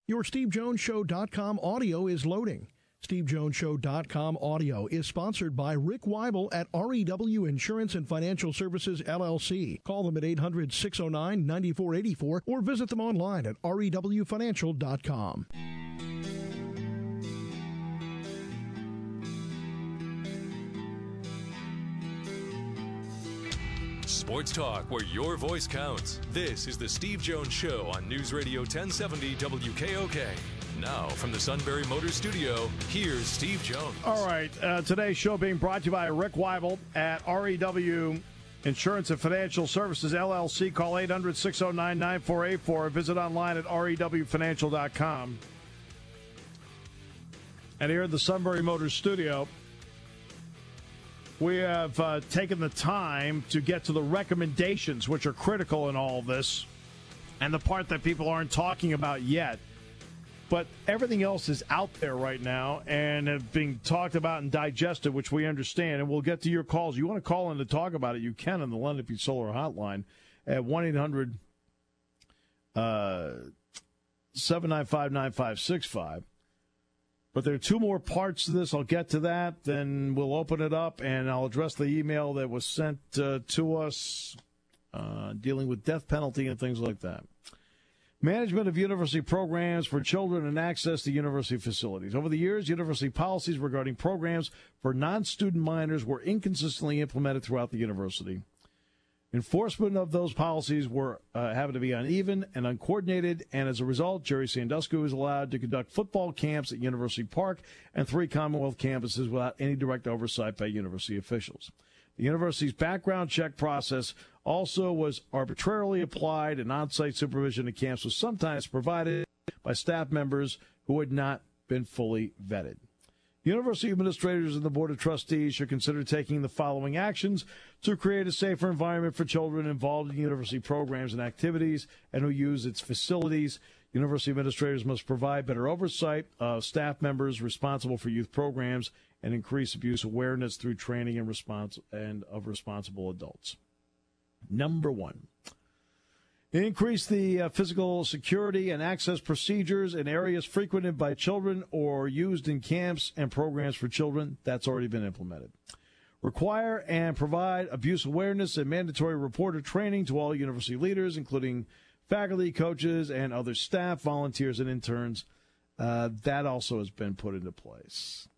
Your SteveJonesShow.com audio is loading. SteveJonesShow.com audio is sponsored by Rick Weibel at REW Insurance and Financial Services, LLC. Call them at 800-609-9484 or visit them online at rewfinancial.com. Sports talk where your voice counts. This is the Steve Jones Show on News Radio 1070 WKOK. Now, from the Sunbury Motors Studio, here's Steve Jones. All right, today's show being brought to you by Rick Weibel at REW Insurance and Financial Services, LLC. Call 800-609-9484. Visit online at rewfinancial.com. And here at the Sunbury Motors Studio, we have taken the time to get to the recommendations, which are critical in all of this, and the part that people aren't talking about yet. But everything else is out there right now and have been talked about and digested, which we understand. And we'll get to your calls. You want to call in to talk about it, you can on the Lenape Solar Hotline at 1-800-795-9565. But there are two more parts to this. I'll get to that. Then we'll open it up, and I'll address the email that was sent to us dealing with death penalty and things like that. Management of university programs for children and access to university facilities. Over the years, university policies regarding programs for non-student minors were inconsistently implemented throughout the university. Enforcement of those policies were having to be uneven and uncoordinated, and as a result, Jerry Sandusky was allowed to conduct football camps at University Park and 3 Commonwealth campuses without any direct oversight by university officials. The university's background check process also was arbitrarily applied, and on-site supervision at camps was sometimes provided by staff members who had not been fully vetted. University administrators and the Board of Trustees should consider taking the following actions to create a safer environment for children involved in university programs and activities and who use its facilities. University administrators must provide better oversight of staff members responsible for youth programs and increase abuse awareness through training and of responsible adults. Number 1. Increase the physical security and access procedures in areas frequented by children or used in camps and programs for children. That's already been implemented. Require and provide abuse awareness and mandatory reporter training to all university leaders, including faculty, coaches, and other staff, volunteers, and interns. That also has been put into place.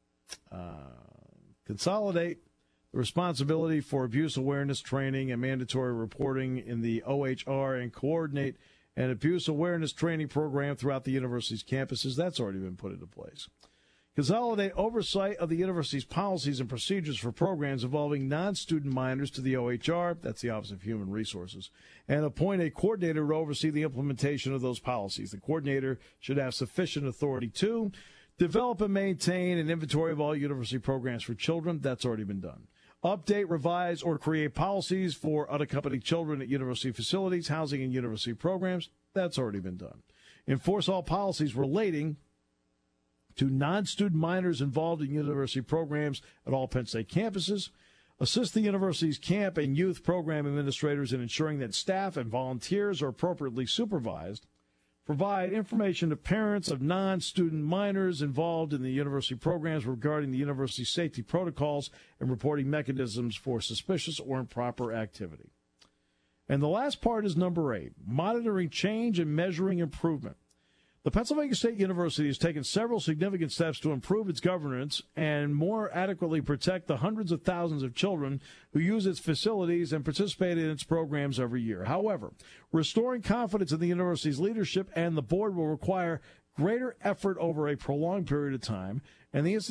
Consolidate the responsibility for abuse awareness training and mandatory reporting in the OHR and coordinate an abuse awareness training program throughout the university's campuses. That's already been put into place. Consolidate oversight of the university's policies and procedures for programs involving non-student minors to the OHR, that's the Office of Human Resources, and appoint a coordinator to oversee the implementation of those policies. The coordinator should have sufficient authority to develop and maintain an inventory of all university programs for children. That's already been done. Update, revise, or create policies for unaccompanied children at university facilities, housing, and university programs. That's already been done. Enforce all policies relating to non-student minors involved in university programs at all Penn State campuses. Assist the university's camp and youth program administrators in ensuring that staff and volunteers are appropriately supervised. Provide information to parents of non-student minors involved in the university programs regarding the university safety protocols and reporting mechanisms for suspicious or improper activity. And the last part is number 8, monitoring change and measuring improvement. The Pennsylvania State University has taken several significant steps to improve its governance and more adequately protect the hundreds of thousands of children who use its facilities and participate in its programs every year. However, restoring confidence in the university's leadership and the board will require greater effort over a prolonged period of time, and as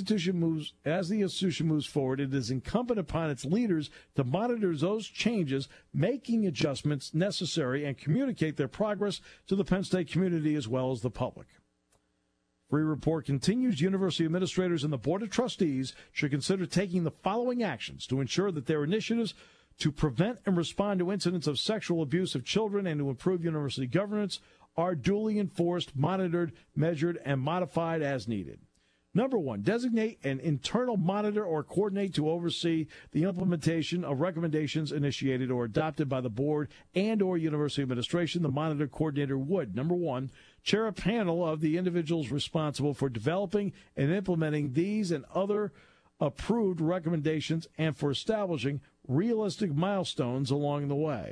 the institution moves forward, it is incumbent upon its leaders to monitor those changes, making adjustments necessary, and communicate their progress to the Penn State community as well as the public. Free report continues. University administrators and the Board of Trustees should consider taking the following actions to ensure that their initiatives to prevent and respond to incidents of sexual abuse of children and to improve university governance are duly enforced, monitored, measured, and modified as needed. Number 1, designate an internal monitor or coordinate to oversee the implementation of recommendations initiated or adopted by the board and or university administration. The monitor coordinator would, number 1, chair a panel of the individuals responsible for developing and implementing these and other approved recommendations and for establishing realistic milestones along the way.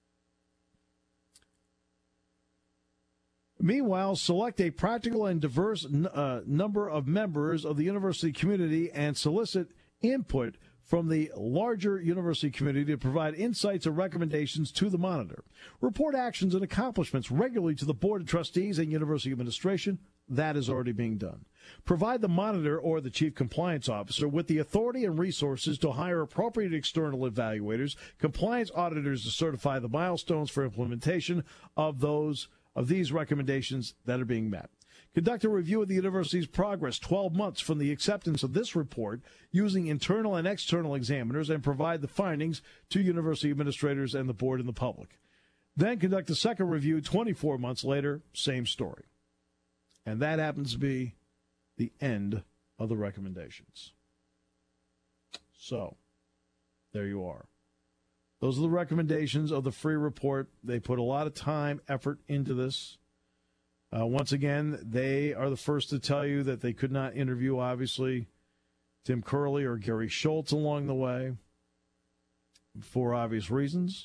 Meanwhile, select a practical and diverse number of members of the university community and solicit input from the larger university community to provide insights and recommendations to the monitor. Report actions and accomplishments regularly to the Board of Trustees and university administration. That is already being done. Provide the monitor or the chief compliance officer with the authority and resources to hire appropriate external evaluators, compliance auditors to certify the milestones for implementation of these recommendations that are being met. Conduct a review of the university's progress 12 months from the acceptance of this report using internal and external examiners and provide the findings to university administrators and the board and the public. Then conduct a second review 24 months later, same story. And that happens to be the end of the recommendations. So, there you are. Those are the recommendations of the free report. They put a lot of time, effort into this. Once again, they are the first to tell you that they could not interview, obviously, Tim Curley or Gary Schultz along the way for obvious reasons.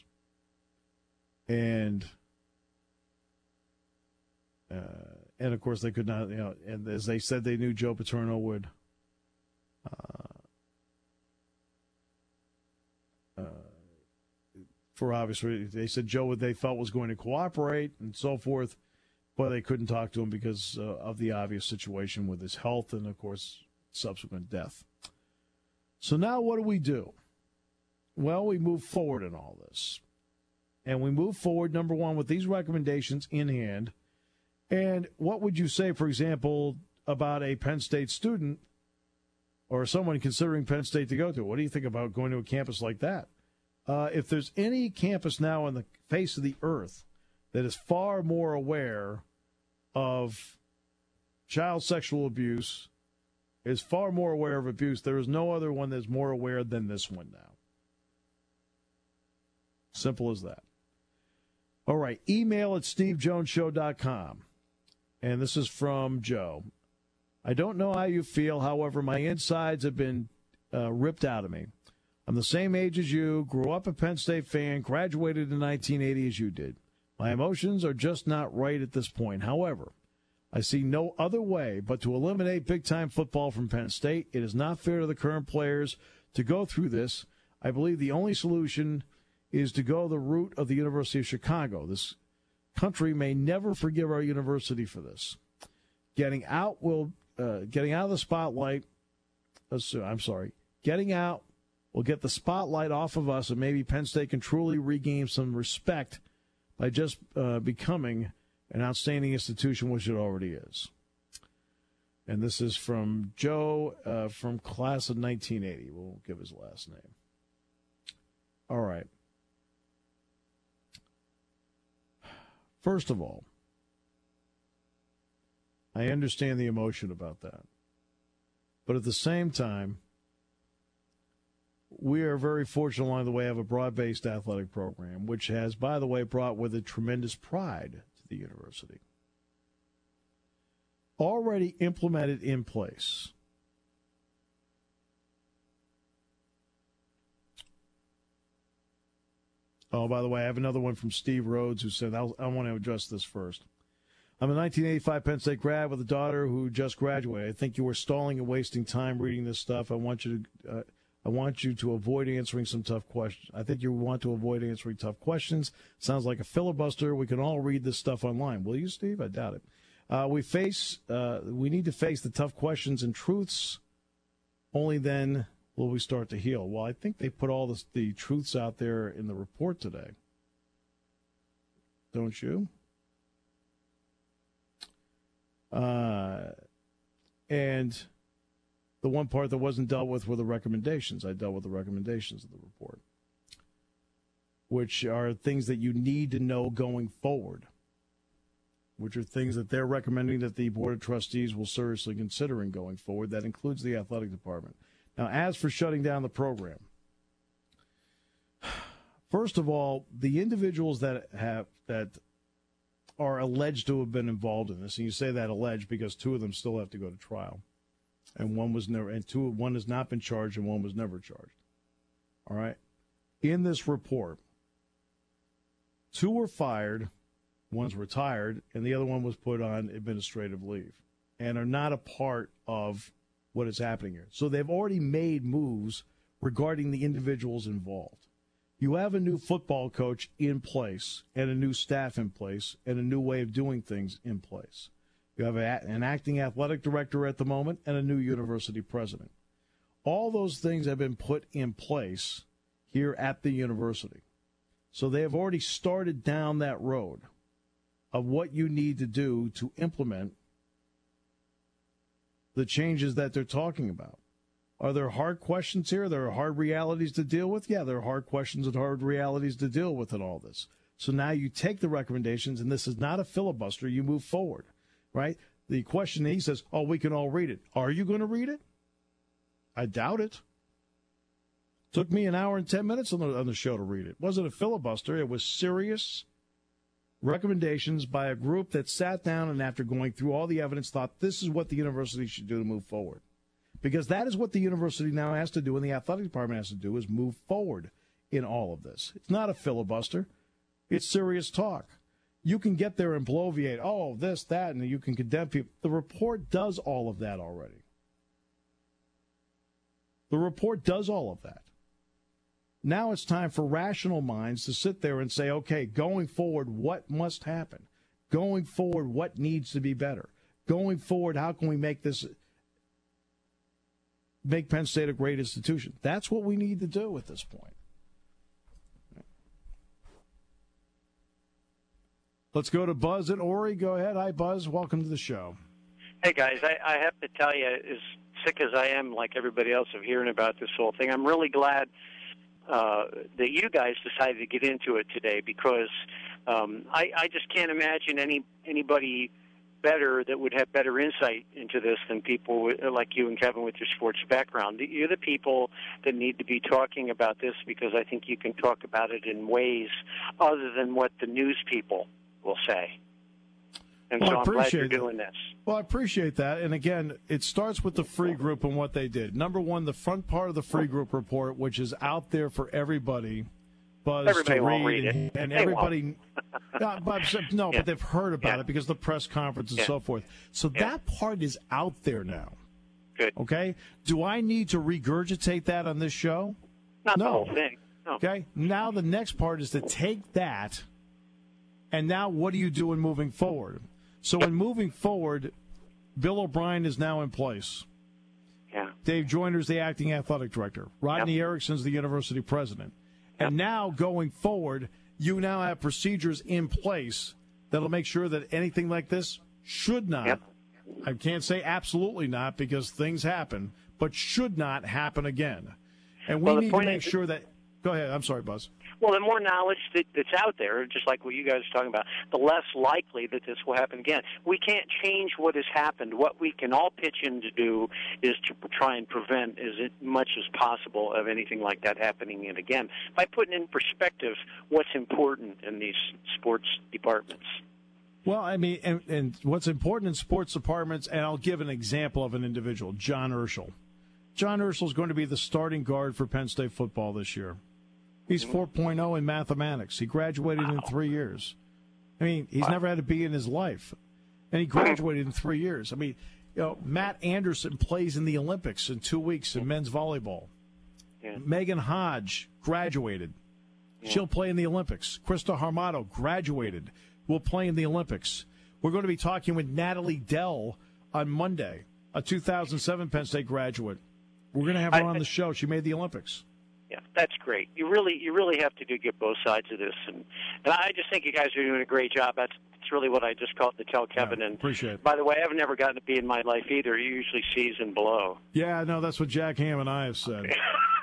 And of course, they could not, and as they said, they knew Joe Paterno would for obvious reasons. They said Joe, they felt, was going to cooperate and so forth, but they couldn't talk to him because of the obvious situation with his health and, of course, subsequent death. So now what do? Well, we move forward in all this. And we move forward, number one, with these recommendations in hand. And what would you say, for example, about a Penn State student or someone considering Penn State to go to? What do you think about going to a campus like that? If there's any campus now on the face of the earth that is far more aware of child sexual abuse, is far more aware of abuse, there is no other one that's more aware than this one now. Simple as that. All right, email at stevejonesshow.com. And this is from Joe. I don't know how you feel. However, my insides have been ripped out of me. I'm the same age as you, grew up a Penn State fan, graduated in 1980 as you did. My emotions are just not right at this point. However, I see no other way but to eliminate big-time football from Penn State. It is not fair to the current players to go through this. I believe the only solution is to go the route of the University of Chicago. This country may never forgive our university for this. Getting out of the spotlight. Getting out will get the spotlight off of us, and maybe Penn State can truly regain some respect by just becoming an outstanding institution, which it already is. And this is from Joe from class of 1980. We'll give his last name. All right. First of all, I understand the emotion about that. But at the same time, we are very fortunate along the way to have a broad-based athletic program, which has, by the way, brought with it tremendous pride to the university. Already implemented in place. Oh, by the way, I have another one from Steve Rhodes who said, I want to address this first. I'm a 1985 Penn State grad with a daughter who just graduated. I think you are stalling and wasting time reading this stuff. I want you to avoid answering some tough questions. I think you want to avoid answering tough questions. Sounds like a filibuster. We can all read this stuff online. Will you, Steve? I doubt it. We need to face the tough questions and truths. Only then will we start to heal. Well, I think they put all the truths out there in the report today. Don't you? And the one part that wasn't dealt with were the recommendations. I dealt with the recommendations of the report, which are things that you need to know going forward, which are things that they're recommending that the Board of Trustees will seriously consider in going forward. That includes the athletic department. Now, as for shutting down the program, first of all, the individuals that are alleged to have been involved in this, and you say that alleged because 2 of them still have to go to trial, and one has not been charged, and one was never charged. All right. In this report, 2 were fired, one's retired, and the other one was put on administrative leave, and are not a part of what is happening here. So they've already made moves regarding the individuals involved. You have a new football coach in place and a new staff in place and a new way of doing things in place. You have an acting athletic director at the moment and a new university president. All those things have been put in place here at the university. So they have already started down that road of what you need to do to implement the changes that they're talking about. Are there hard questions here? There are hard realities to deal with? Yeah, there are hard questions and hard realities to deal with in all this. So now you take the recommendations, and this is not a filibuster. You move forward, right? The question, he says, we can all read it. Are you going to read it? I doubt it. Took me an hour and 10 minutes on the show to read it. It wasn't a filibuster. It was serious recommendations by a group that sat down and after going through all the evidence thought this is what the university should do to move forward. Because that is what the university now has to do and the athletic department has to do is move forward in all of this. It's not a filibuster. It's serious talk. You can get there and bloviate, this, that, and you can condemn people. The report does all of that already. The report does all of that. Now it's time for rational minds to sit there and say, okay, going forward, what must happen? Going forward, what needs to be better? Going forward, how can we make Penn State a great institution? That's what we need to do at this point. Let's go to Buzz and Ori. Go ahead. Hi, Buzz. Welcome to the show. Hey, guys. I have to tell you, as sick as I am, like everybody else, of hearing about this whole thing, I'm really glad that you guys decided to get into it today because I just can't imagine anybody better that would have better insight into this than people like you and Kevin with your sports background. You're the people that need to be talking about this because I think you can talk about it in ways other than what the news people will say. And so I'm glad you're doing this. Well, I appreciate that. And again, it starts with the free group and what they did. Number one, the front part of the free group report, which is out there for everybody, Buzz, everybody to won't read. read it. And they everybody, but they've heard about it because of the press conference and so forth. So that part is out there now. Good. Okay? Do I need to regurgitate that on this show? Not the whole thing. No. Okay? Now the next part is to take that, and now what are you doing moving forward? So in moving forward, Bill O'Brien is now in place. Yeah. Dave Joyner's the acting athletic director. Rodney Erickson's the university president. And now going forward, you now have procedures in place that'll make sure that anything like this should not, I can't say absolutely not because things happen, but should not happen again. And we need to make sure that, go ahead, I'm sorry, Buzz. Well, the more knowledge that's out there, just like what you guys are talking about, the less likely that this will happen again. We can't change what has happened. What we can all pitch in to do is to try and prevent as much as possible of anything like that happening again by putting in perspective what's important in these sports departments. Well, I mean, and what's important in sports departments, and I'll give an example of an individual, John Urschel. John Urschel is going to be the starting guard for Penn State football this year. He's 4.0 in mathematics. He graduated in 3 years. I mean, he's never had a B in his life. And he graduated in 3 years. I mean, Matt Anderson plays in the Olympics in 2 weeks in men's volleyball. Yeah. Megan Hodge graduated. Yeah. She'll play in the Olympics. Krista Harmato graduated. Will play in the Olympics. We're going to be talking with Natalie Dell on Monday, a 2007 Penn State graduate. We're going to have her on the show. She made the Olympics. Yeah, that's great. You really have to get both sides of this, and I just think you guys are doing a great job. That's really what I just called to tell Kevin. Yeah, appreciate it. By the way, I've never gotten to be in my life either. He usually sees and below. Yeah, no, that's what Jack Ham and I have said.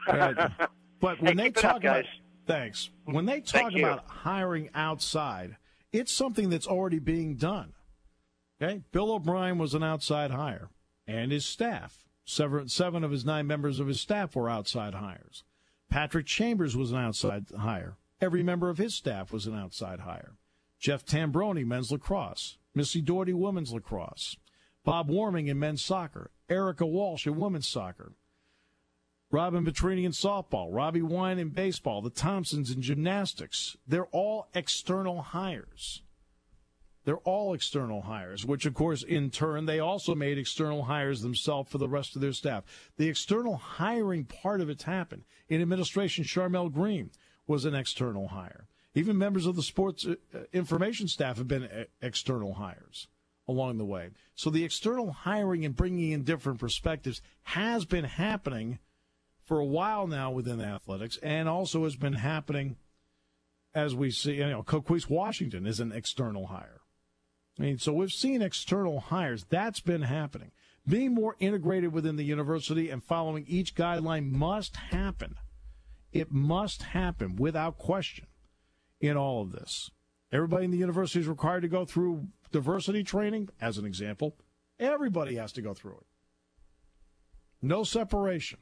But when they talk about thanks, when they talk about hiring outside, it's something that's already being done. Okay, Bill O'Brien was an outside hire, and his staff. 7 of his 9 members of his staff were outside hires. Patrick Chambers was an outside hire. Every member of his staff was an outside hire. Jeff Tambroni, men's lacrosse. Missy Doherty, women's lacrosse. Bob Warming in men's soccer. Erica Walsh in women's soccer. Robin Petrini in softball. Robbie Wine in baseball. The Thompsons in gymnastics. They're all external hires. They're all external hires, which, of course, in turn, they also made external hires themselves for the rest of their staff. The external hiring part of it's happened. In administration, Charmel Green was an external hire. Even members of the sports information staff have been external hires along the way. So the external hiring and bringing in different perspectives has been happening for a while now within athletics, and also has been happening as we see, Coquise Washington is an external hire. I mean, so we've seen external hires. That's been happening. Being more integrated within the university and following each guideline must happen. It must happen without question in all of this. Everybody in the university is required to go through diversity training, as an example. Everybody has to go through it. No separation.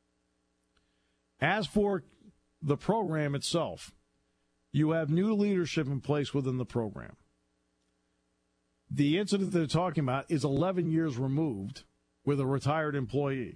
As for the program itself, you have new leadership in place within the program. The incident they're talking about is 11 years removed with a retired employee.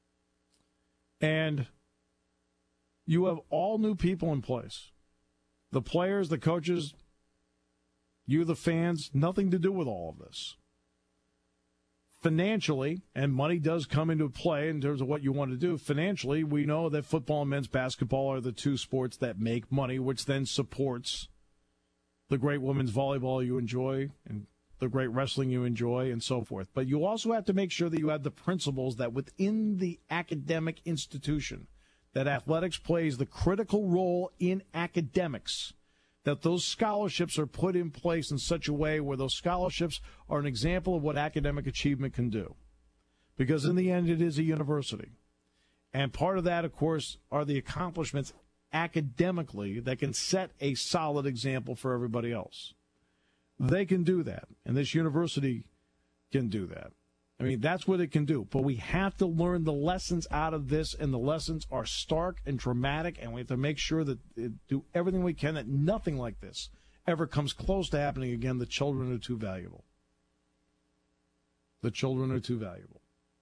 And you have all new people in place. The players, the coaches, you, the fans, nothing to do with all of this. Financially, and money does come into play in terms of what you want to do. Financially, we know that football and men's basketball are the two sports that make money, which then supports the great women's volleyball you enjoy and the great wrestling you enjoy and so forth. But you also have to make sure that you have the principles that within the academic institution, that athletics plays the critical role in academics, that those scholarships are put in place in such a way where those scholarships are an example of what academic achievement can do. Because in the end, it is a university. And part of that, of course, are the accomplishments academically that can set a solid example for everybody else. They can do that, and this university can do that. I mean, that's what it can do. But we have to learn the lessons out of this, and the lessons are stark and dramatic, and we have to make sure that do everything we can that nothing like this ever comes close to happening again. The children are too valuable. The children are too valuable.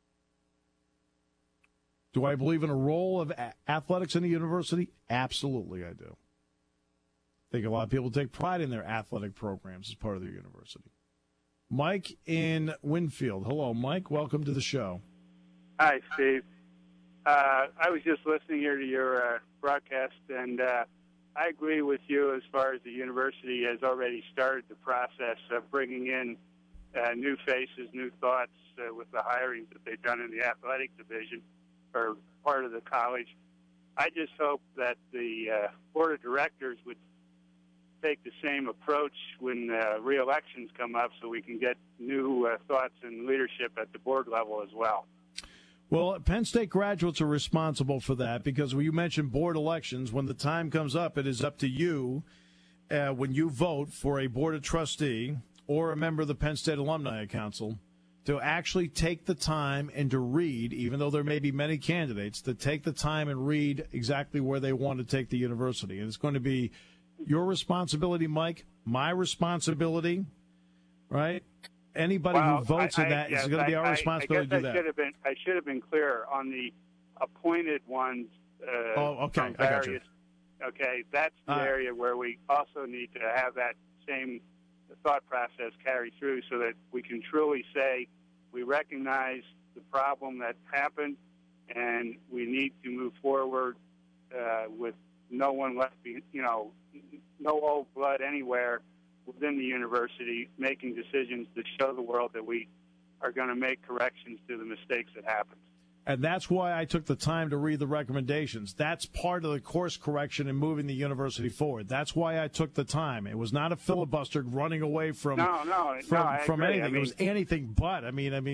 Do I believe in a role of athletics in the university? Absolutely, I do. I think a lot of people take pride in their athletic programs as part of their university. Mike in Winfield. Hello, Mike. Welcome to the show. Hi, Steve. I was just listening here to your broadcast, and I agree with you as far as the university has already started the process of bringing in new faces, new thoughts with the hirings that they've done in the athletic division or part of the college. I just hope that the board of directors would take the same approach when re-elections come up so we can get new thoughts and leadership at the board level as well. Well, Penn State graduates are responsible for that because when you mentioned board elections, when the time comes up, it is up to you when you vote for a board of trustee or a member of the Penn State Alumni Council to actually take the time and to read, even though there may be many candidates, to take the time and read exactly where they want to take the university. And it's going to be your responsibility, Mike, my responsibility, right? Anybody who votes in that is going to be our responsibility to do that. I should have been clear on the appointed ones. Okay. I got you. Okay, that's the area where we also need to have that same thought process carry through so that we can truly say we recognize the problem that happened and we need to move forward with no one left, no old blood anywhere within the university, making decisions to show the world that we are going to make corrections to the mistakes that happened. And that's why I took the time to read the recommendations. That's part of the course correction in moving the university forward. That's why I took the time. It was not a filibuster running away from anything. It was anything but.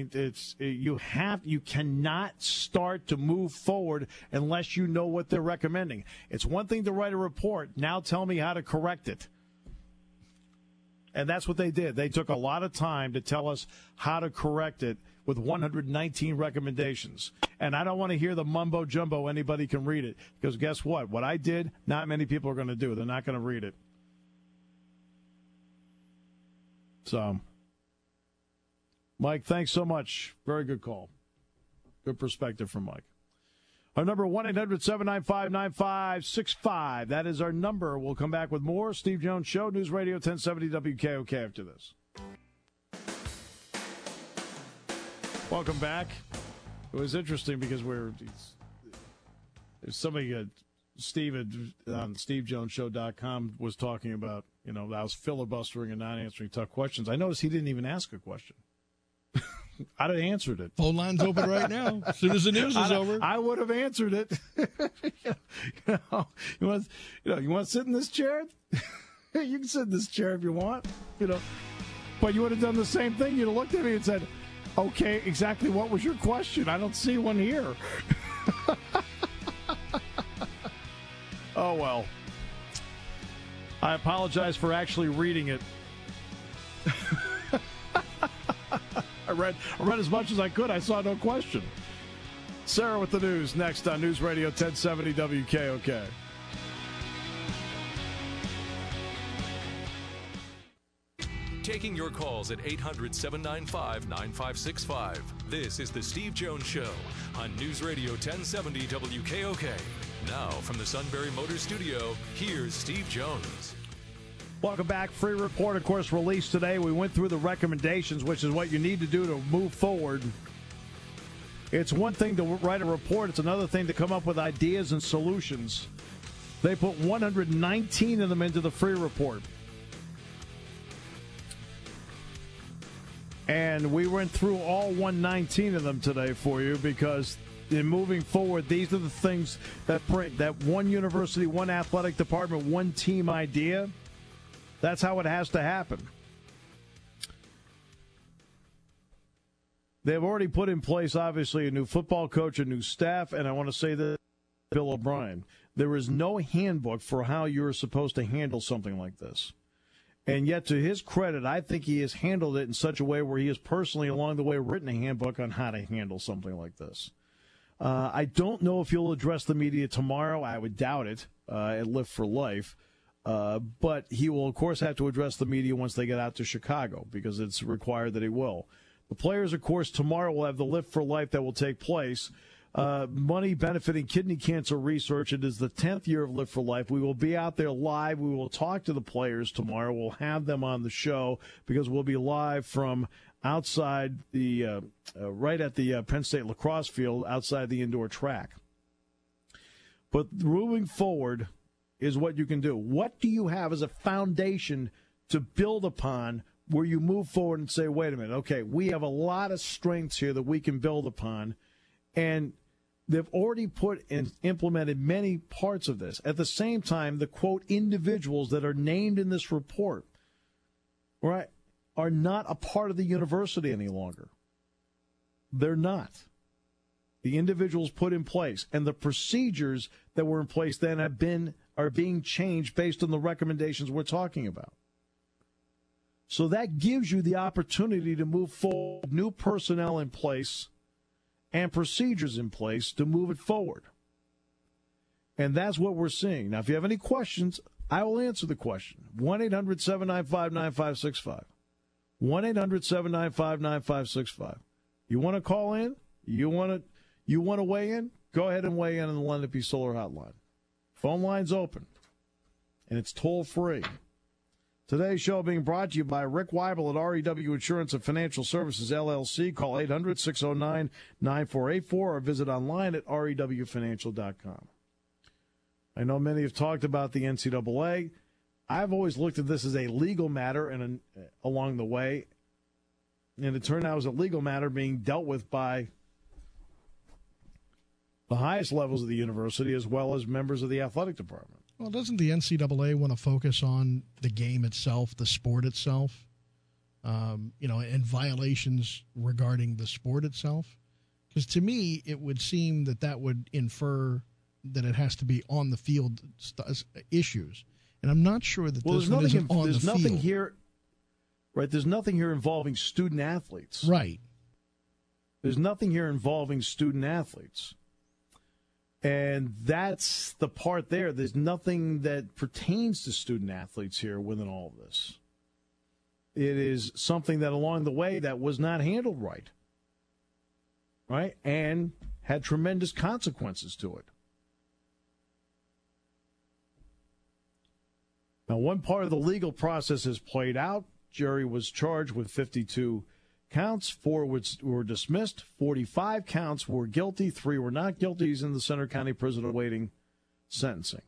You cannot start to move forward unless you know what they're recommending. It's one thing to write a report. Now tell me how to correct it. And that's what they did. They took a lot of time to tell us how to correct it with 119 recommendations. And I don't want to hear the mumbo-jumbo. Anybody can read it. Because guess what? What I did, not many people are going to do. They're not going to read it. So, Mike, thanks so much. Very good call. Good perspective from Mike. Our number, 1-800-795-9565. That is our number. We'll come back with more Steve Jones Show, News Radio 1070 WKOK after this. Welcome back. It was interesting because somebody, Steve on SteveJonesShow.com was talking about, I was filibustering and not answering tough questions. I noticed he didn't even ask a question. I'd have answered it. Phone line's open right now. As soon as the news is over, I would have answered it. You want to sit in this chair? You can sit in this chair if you want. But you would have done the same thing. You'd have looked at me and said, "Okay, exactly what was your question? I don't see one here." Oh well. I apologize for actually reading it. I read as much as I could. I saw no question. Sarah with the news next on News Radio 1070 WKOK. Taking your calls at 800-795-9565. This is the Steve Jones Show on News Radio 1070 WKOK. Now from the Sunbury Motors Studio, here's Steve Jones. Welcome back. Free report, of course, released today. We went through the recommendations, which is what you need to do to move forward. It's one thing to write a report. It's another thing to come up with ideas and solutions. They put 119 of them into the free report. And we went through all 119 of them today for you because in moving forward, these are the things that bring that one university, one athletic department, one team idea. That's how it has to happen. They've already put in place, obviously, a new football coach, a new staff, and I want to say that Bill O'Brien. There is no handbook for how you're supposed to handle something like this. And yet, to his credit, I think he has handled it in such a way where he has personally, along the way, written a handbook on how to handle something like this. I don't know if he'll address the media tomorrow. I would doubt it at Lift for Life. But he will, of course, have to address the media once they get out to Chicago because it's required that he will. The players, of course, tomorrow will have the Lift for Life that will take place. Money benefiting kidney cancer research. It is the 10th year of Lift for Life. We will be out there live. We will talk to the players tomorrow. We'll have them on the show because we'll be live from outside the right at the Penn State lacrosse field outside the indoor track. But moving forward is what you can do. What do you have as a foundation to build upon where you move forward and say, wait a minute, okay, we have a lot of strengths here that we can build upon, and they've already put and implemented many parts of this. At the same time, the, quote, individuals that are named in this report, right, are not a part of the university any longer. They're not. The individuals put in place and the procedures that were in place then are being changed based on the recommendations we're talking about. So that gives you the opportunity to move forward, new personnel in place and procedures in place to move it forward. And that's what we're seeing. Now, if you have any questions, I will answer the question. 1-800-795-9565. 1-800-795-9565. You want to call in? You want to weigh in? Go ahead and weigh in on the Lenape Solar Hotline. Phone line's open, and it's toll-free. Today's show being brought to you by Rick Weibel at REW Insurance and Financial Services, LLC. Call 800-609-9484 or visit online at rewfinancial.com. I know many have talked about the NCAA. I've always looked at this as a legal matter and along the way, and it turned out it was a legal matter being dealt with by the highest levels of the university as well as members of the athletic department. Well, doesn't the NCAA want to focus on the game itself, the sport itself, and violations regarding the sport itself? Because to me, it would seem that would infer that it has to be on the field issues. And I'm not sure that this one isn't on the field. There's nothing here, right? There's nothing here involving student athletes. Right. There's nothing here involving student athletes. And that's the part there. There's nothing that pertains to student athletes here within all of this. It is something that along the way that was not handled right, and had tremendous consequences to it. Now, one part of the legal process has played out. Jerry was charged with 52 counts. 4 were dismissed. 45 counts were guilty. 3 were not guilty. He's in the Center County Prison awaiting sentencing.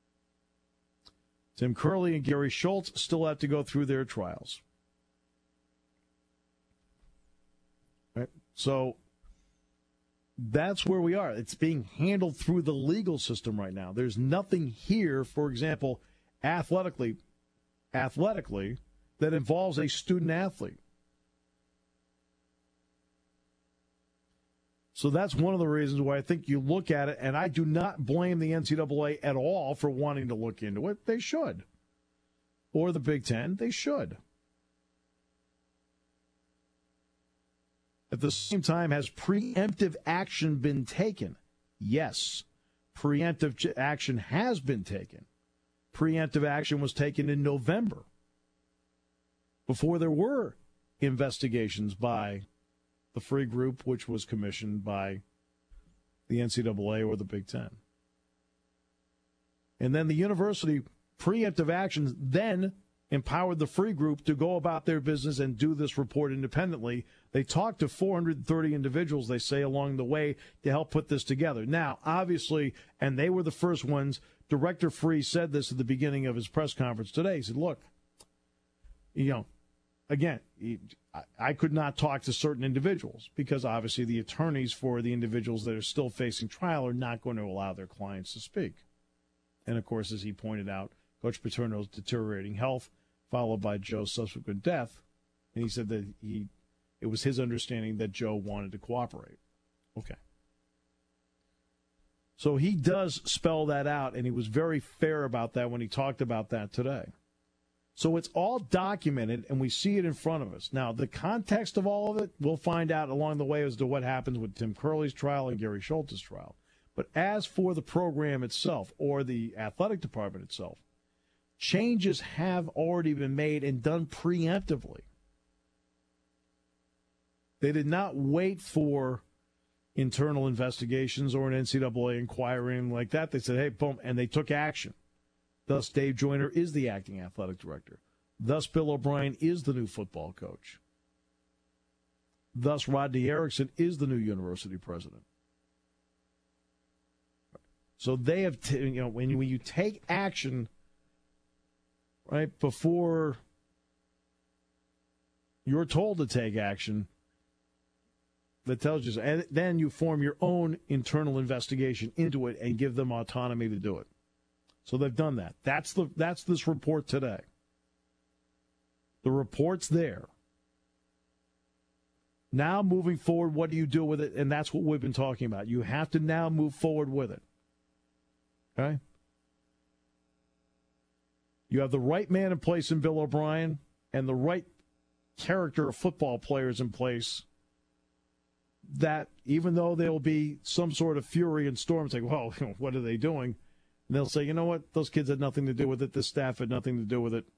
Tim Curley and Gary Schultz still have to go through their trials. Right? So that's where we are. It's being handled through the legal system right now. There's nothing here, for example, athletically, that involves a student athlete. So that's one of the reasons why I think you look at it, and I do not blame the NCAA at all for wanting to look into it. They should. Or the Big Ten, they should. At the same time, has preemptive action been taken? Yes, preemptive action has been taken. Preemptive action was taken in November, before there were investigations by the Free Group, which was commissioned by the NCAA or the Big Ten. And then the university preemptive actions then empowered the Free Group to go about their business and do this report independently. They talked to 430 individuals, they say, along the way to help put this together. Now, obviously, and they were the first ones, Director Free said this at the beginning of his press conference today. He said, look, again, I could not talk to certain individuals because obviously the attorneys for the individuals that are still facing trial are not going to allow their clients to speak. And, of course, as he pointed out, Coach Paterno's deteriorating health, followed by Joe's subsequent death. And he said that it was his understanding that Joe wanted to cooperate. Okay. So he does spell that out, and he was very fair about that when he talked about that today. So it's all documented, and we see it in front of us. Now, the context of all of it, we'll find out along the way as to what happens with Tim Curley's trial and Gary Schultz's trial. But as for the program itself or the athletic department itself, changes have already been made and done preemptively. They did not wait for internal investigations or an NCAA inquiry like that. They said, hey, boom, and they took action. Thus, Dave Joyner is the acting athletic director. Thus, Bill O'Brien is the new football coach. Thus, Rodney Erickson is the new university president. So they have, when you take action right before you're told to take action, that tells you, and then you form your own internal investigation into it and give them autonomy to do it. So they've done that. That's this report today. The report's there. Now moving forward, what do you do with it? And that's what we've been talking about. You have to now move forward with it. Okay? You have the right man in place in Bill O'Brien and the right character of football players in place that even though there will be some sort of fury and storm, saying, well, what are they doing? And they'll say, you know what? Those kids had nothing to do with it. This staff had nothing to do with it.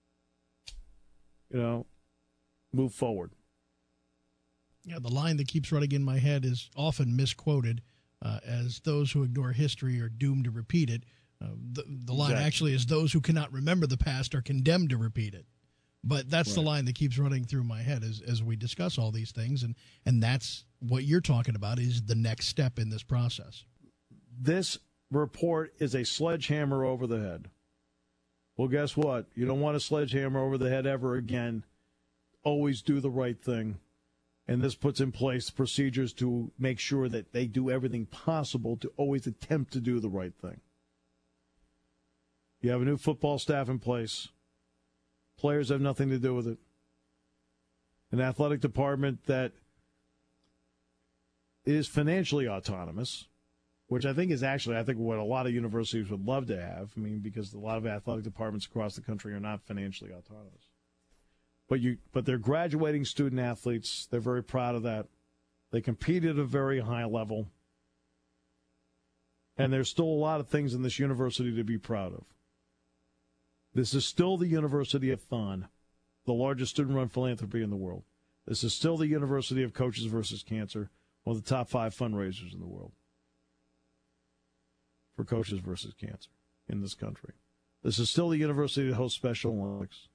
Move forward. Yeah, the line that keeps running in my head is often misquoted as those who ignore history are doomed to repeat it. The line actually is those who cannot remember the past are condemned to repeat it. But that's right. The line that keeps running through my head as we discuss all these things. And that's what you're talking about is the next step in this process. This report is a sledgehammer over the head. Well, guess what? You don't want a sledgehammer over the head ever again. Always do the right thing. And this puts in place procedures to make sure that they do everything possible to always attempt to do the right thing. You have a new football staff in place. Players have nothing to do with it. An athletic department that is financially autonomous, which I think is actually, what a lot of universities would love to have. I mean, because a lot of athletic departments across the country are not financially autonomous. But they're graduating student athletes. They're very proud of that. They compete at a very high level. And there's still a lot of things in this university to be proud of. This is still the University of Fun. the largest student-run philanthropy in the world. This is still the University of Coaches versus Cancer, one of the top 5 fundraisers in the world for Coaches versus Cancer in this country. This is still the university that hosts Special Olympics.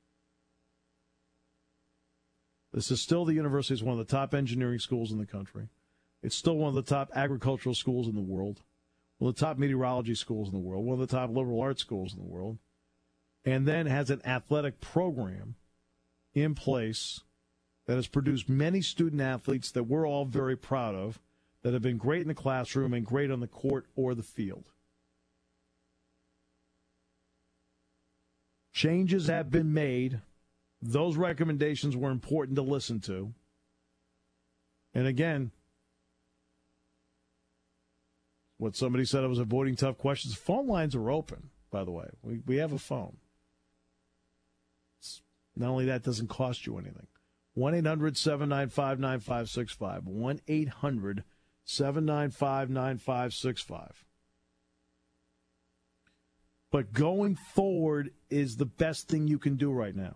This is still the university that's one of the top engineering schools in the country. It's still one of the top agricultural schools in the world, one of the top meteorology schools in the world, one of the top liberal arts schools in the world, and then has an athletic program in place that has produced many student athletes that we're all very proud of, that have been great in the classroom and great on the court or the field. Changes have been made. Those recommendations were important to listen to. And again, what somebody said, I was avoiding tough questions. Phone lines are open, by the way. We have a phone. Not only that, doesn't cost you anything. 1-800-795-9565. 1-800-795-9565. But going forward is the best thing you can do right now.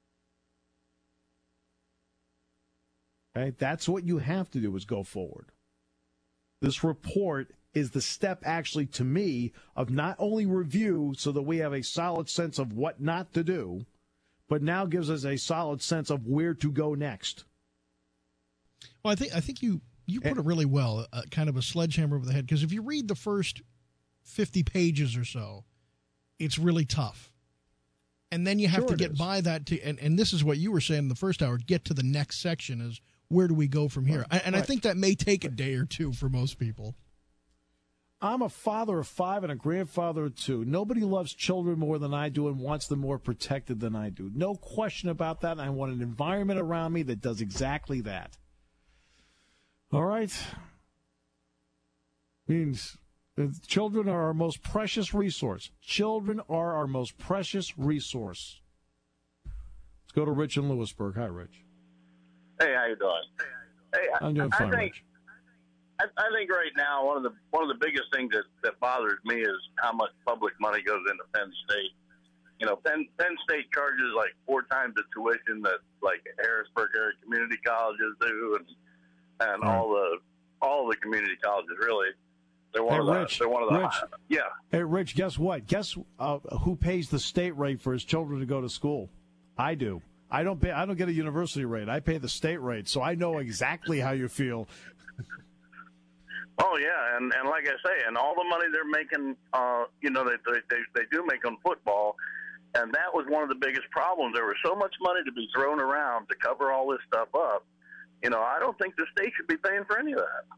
Okay? That's what you have to do, is go forward. This report is the step, actually, to me, of not only review so that we have a solid sense of what not to do, but now gives us a solid sense of where to go next. Well, I think you put it really well, kind of a sledgehammer over the head, because if you read the first 50 pages or so, it's really tough. And then you have to get by that, and this is what you were saying in the first hour, get to the next section is where do we go from here? Right. I think that may take a day or two for most people. I'm a father of 5 and a grandfather of 2. Nobody loves children more than I do and wants them more protected than I do. No question about that. I want an environment around me that does exactly that. All right? Means children are our most precious resource. Children are our most precious resource. Let's go to Rich in Lewisburg. Hi, Rich. Hey, how you doing? Hey, I'm doing fine, Rich. I think right now one of the biggest things that bothers me is how much public money goes into Penn State. You know, Penn State charges like 4 times the tuition that like Harrisburg area community colleges do, and all the community colleges really. They're one of the yeah. Hey, Rich, guess what? Guess who pays the state rate for his children to go to school? I do. I don't get a university rate. I pay the state rate, so I know exactly how you feel. Oh yeah, and like I say, and all the money they're making, they do make on football, and that was one of the biggest problems. There was so much money to be thrown around to cover all this stuff up. You know, I don't think the state should be paying for any of that.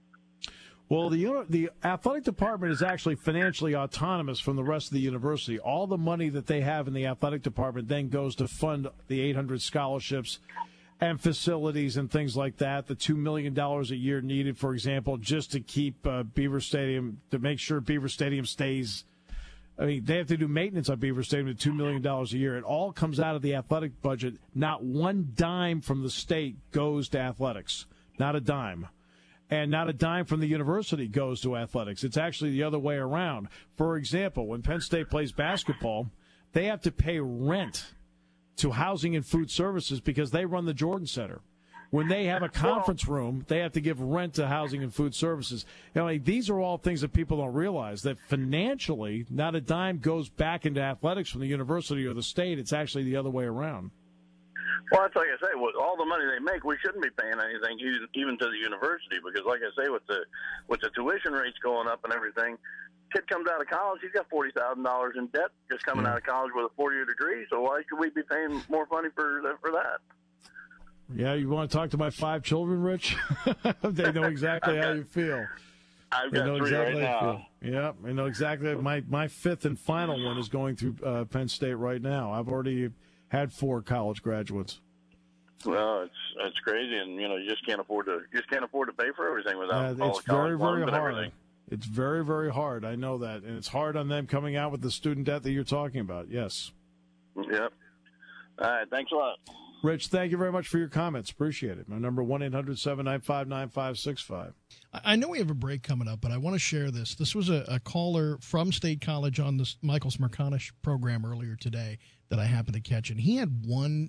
Well, the athletic department is actually financially autonomous from the rest of the university. All the money that they have in the athletic department then goes to fund the 800 scholarships and facilities and things like that. The $2 million a year needed, for example, just to keep Beaver Stadium, to make sure Beaver Stadium stays. I mean, they have to do maintenance on Beaver Stadium to $2 million a year. It all comes out of the athletic budget. Not one dime from the state goes to athletics. Not a dime. And not a dime from the university goes to athletics. It's actually the other way around. For example, when Penn State plays basketball, they have to pay rent to housing and food services because they run the Jordan Center. When they have a conference room, they have to give rent to housing and food services. You know, these are all things that people don't realize, that financially, not a dime goes back into athletics from the university or the state. It's actually the other way around. Well, that's like I say, with all the money they make, we shouldn't be paying anything, even to the university, because like I say, with the tuition rates going up and everything, kid comes out of college, he's got $40,000 in debt just coming out of college with a 4-year degree. So why should we be paying more money for that? Yeah, you want to talk to my 5 children, Rich? They know exactly how you feel. I've got 3 right now. Yeah, I know exactly. My 5th and final one is going through Penn State right now. I've already had 4 college graduates. Well, it's crazy, and you just can't afford to pay for everything without all it's the college very, very loans and hard. everything. It's very, very hard. I know that, and it's hard on them coming out with the student debt that you're talking about. Yes. Yep. All right. Thanks a lot, Rich. Thank you very much for your comments. Appreciate it. My number 1-800-795-9565. I know we have a break coming up, but I want to share this. This was a caller from State College on the Michael Smerconish program earlier today that I happened to catch, and he had one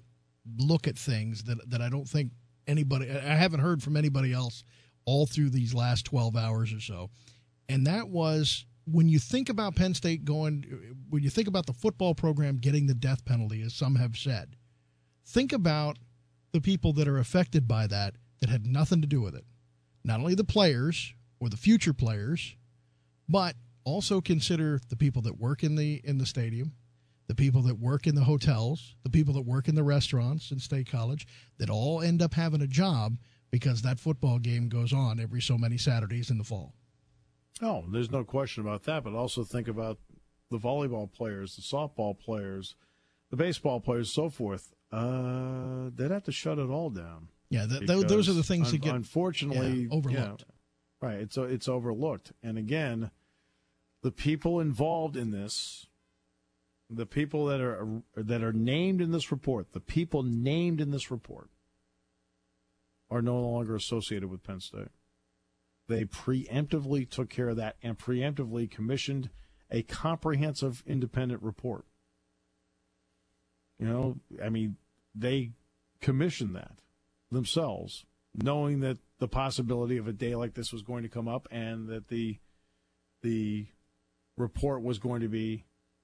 look at things that I don't think I haven't heard from anybody else all through these last 12 hours or so. And that was, when you think about Penn State when you think about the football program getting the death penalty, as some have said, think about the people that are affected by that had nothing to do with it. Not only the players or the future players, but also consider the people that work in the stadium, the people that work in the hotels, the people that work in the restaurants in State College, that all end up having a job because that football game goes on every so many Saturdays in the fall. Oh, there's no question about that, but also think about the volleyball players, the softball players, the baseball players, so forth. They'd have to shut it all down. Yeah, those are the things that get unfortunately overlooked. Yeah, right, it's overlooked. And again, the people involved in this, the people that are named in this report, the people named in this report are no longer associated with Penn State. They preemptively took care of that and preemptively commissioned a comprehensive independent report. They commissioned that themselves, knowing that the possibility of a day like this was going to come up and that the report was going to be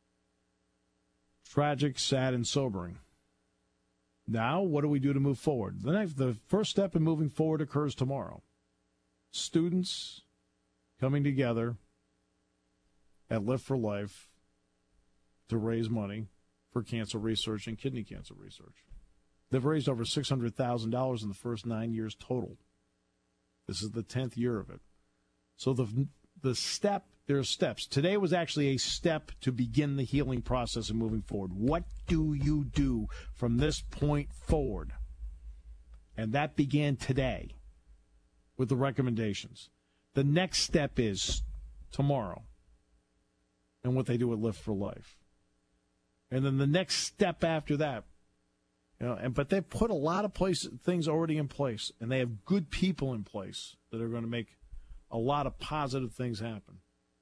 tragic, sad, and sobering. Now, what do we do to move forward? The first step in moving forward occurs tomorrow. Students coming together at Lift for Life to raise money for cancer research and kidney cancer research. They've raised over $600,000 in the first 9 years total. This is the 10th year of it. So there are steps. Today was actually a step to begin the healing process and moving forward. What do you do from this point forward? And that began today with the recommendations. The next step is tomorrow and what they do at Lift for Life. And then the next step after that, but they've put a lot of things already in place, and they have good people in place that are going to make a lot of positive things happen.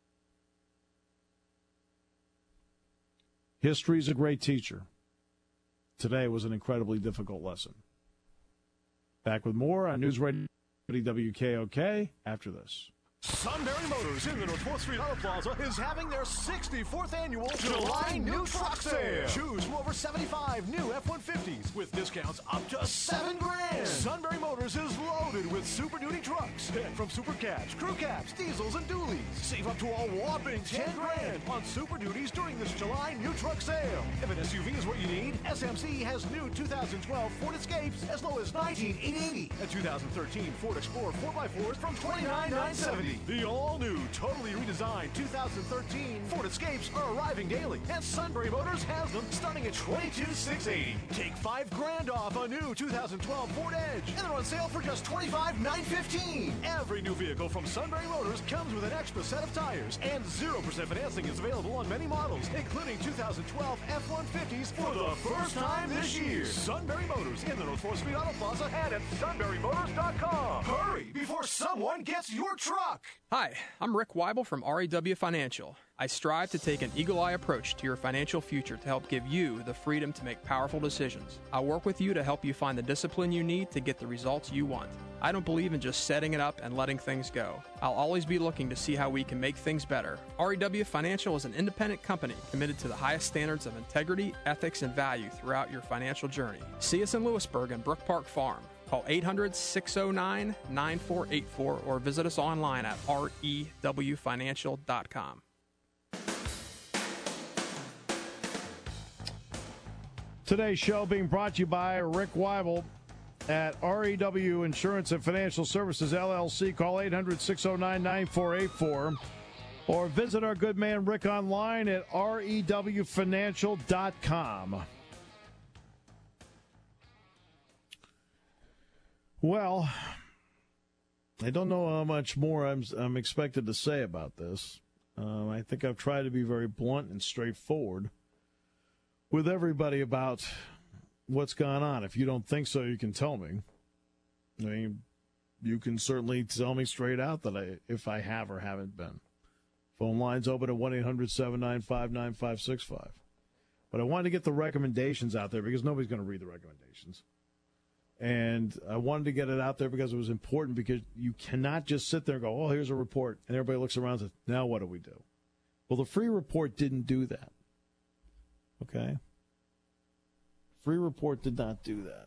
History is a great teacher. Today was an incredibly difficult lesson. Back with more on News Radio WKOK after this. Sunbury Motors in the North 4th Street Auto Plaza is having their 64th annual July New Truck Sale. Choose from over 75 new F-150s with discounts up to $7,000. Sunbury Motors is loaded with Super Duty trucks. Pick from Super Cabs, Crew Cabs, Diesels, and Dualies. Save up to a whopping $10,000 on Super Duties during this July New Truck Sale. If an SUV is what you need, SMC has new 2012 Ford Escapes as low as $19,880. A 2013 Ford Explorer 4x4s from $29,970. The all-new, totally redesigned 2013 Ford Escapes are arriving daily, and Sunbury Motors has them starting at $22,680. Take $5,000 off a new 2012 Ford Edge, and they're on sale for just $25,915. Every new vehicle from Sunbury Motors comes with an extra set of tires, and 0% financing is available on many models, including 2012 F-150s for the first time this year. Sunbury Motors in the North 4th Street Auto Plaza and at sunburymotors.com. Hurry before someone gets your truck. Hi, I'm Rick Weibel from REW Financial. I strive to take an eagle-eye approach to your financial future to help give you the freedom to make powerful decisions. I'll work with you to help you find the discipline you need to get the results you want. I don't believe in just setting it up and letting things go. I'll always be looking to see how we can make things better. REW Financial is an independent company committed to the highest standards of integrity, ethics, and value throughout your financial journey. See us in Lewisburg and Brook Park Farm. Call 800-609-9484 or visit us online at rewfinancial.com. Today's show being brought to you by Rick Weibel at REW Insurance and Financial Services, LLC. Call 800-609-9484 or visit our good man Rick online at rewfinancial.com. Well, I don't know how much more I'm expected to say about this. I think I've tried to be very blunt and straightforward with everybody about what's gone on. If you don't think so, you can tell me. I mean, you can certainly tell me straight out that if I have or haven't been. Phone lines open at 1-800-795-9565. But I wanted to get the recommendations out there because nobody's going to read the recommendations. And I wanted to get it out there because it was important, because you cannot just sit there and go, oh, here's a report, and everybody looks around and says, now what do we do? Well, the free report didn't do that. Okay? Free report did not do that.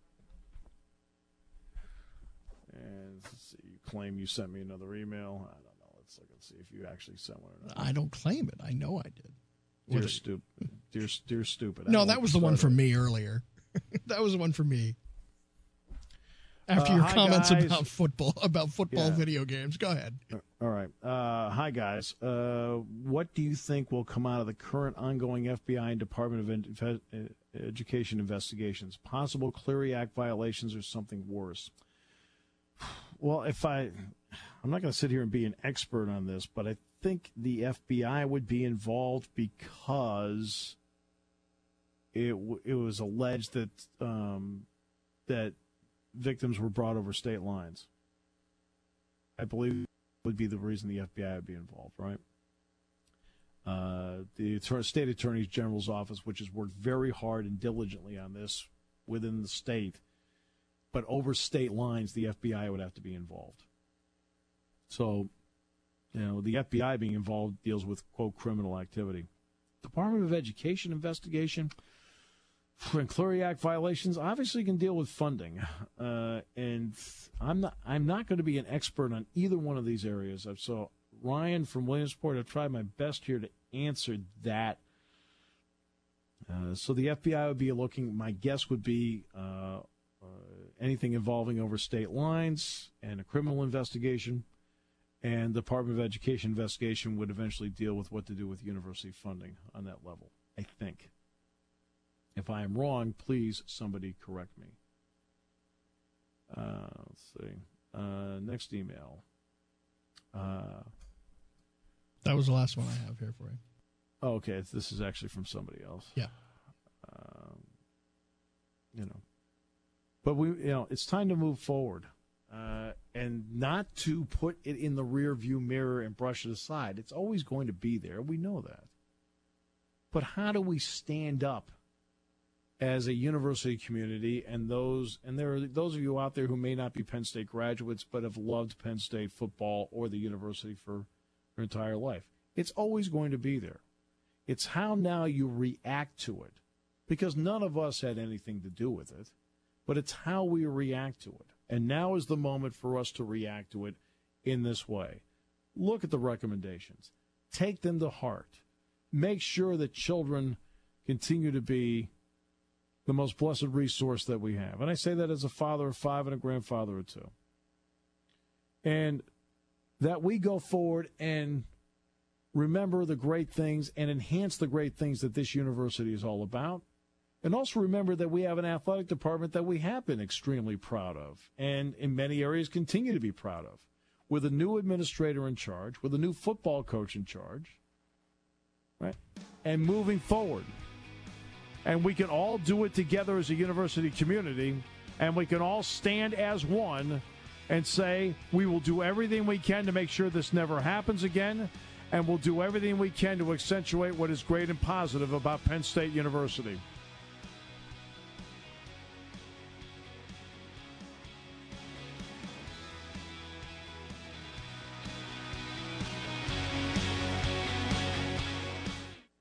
And let's see, you claim you sent me another email. I don't know. Let's look and see if you actually sent one or not. I don't claim it. I know I did. Dear stupid. No, that was the one from me earlier. That was the one from me. After your comments guys. about football video games. Go ahead. All right. Hi, guys. What do you think will come out of the current ongoing FBI and Department of Education investigations? Possible Clery Act violations or something worse? Well, I'm not going to sit here and be an expert on this, but I think the FBI would be involved because it was alleged that that victims were brought over state lines. I believe would be the reason the FBI would be involved, right? The State Attorney General's office, which has worked very hard and diligently on this within the state, but over state lines, the FBI would have to be involved. So, the FBI being involved deals with, quote, criminal activity. Department of Education investigation and Clery Act violations obviously can deal with funding, and I'm not going to be an expert on either one of these areas. So Ryan from Williamsport, I've tried my best here to answer that. So the FBI would be looking. My guess would be anything involving over state lines and a criminal investigation, and the Department of Education investigation would eventually deal with what to do with university funding on that level, I think. If I am wrong, please, somebody correct me. Let's see. Next email. That was the last one I have here for you. Oh, okay. This is actually from somebody else. Yeah. But it's time to move forward, and not to put it in the rear view mirror and brush it aside. It's always going to be there. We know that. But how do we stand up as a university community, and there are those of you out there who may not be Penn State graduates but have loved Penn State football or the university for your entire life? It's always going to be there. It's how now you react to it, because none of us had anything to do with it, but it's how we react to it. And now is the moment for us to react to it in this way. Look at the recommendations. Take them to heart. Make sure that children continue to be the most blessed resource that we have. And I say that as a father of 5 and a grandfather of 2. And that we go forward and remember the great things and enhance the great things that this university is all about. And also remember that we have an athletic department that we have been extremely proud of, and in many areas continue to be proud of, with a new administrator in charge, with a new football coach in charge, right? And moving forward. And we can all do it together as a university community, and we can all stand as one and say we will do everything we can to make sure this never happens again, and we'll do everything we can to accentuate what is great and positive about Penn State University.